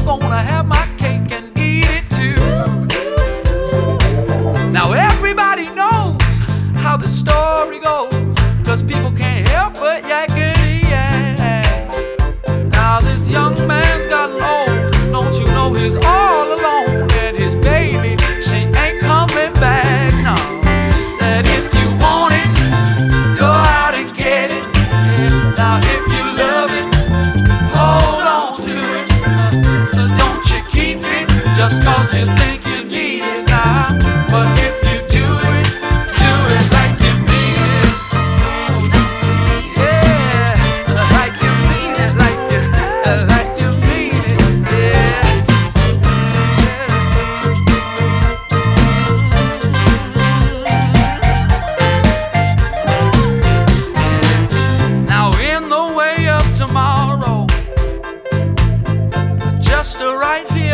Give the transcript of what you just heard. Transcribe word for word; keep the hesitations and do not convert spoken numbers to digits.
gonna have my cake and eat it too. Now everybody knows how the story goes, 'cause people can't help but yakety yak. Now this young man's gotten old, don't you know he's all alone, and his baby, she ain't coming back. No, that if you want it, go out and get it. Yeah. Now if you love it, hold on to it. Uh, don't you keep it just 'cause you think you need it now. But if you do it, do it like you mean it. Yeah, like you mean it, like you, like you mean it. Yeah. Now in the way of tomorrow, just right here.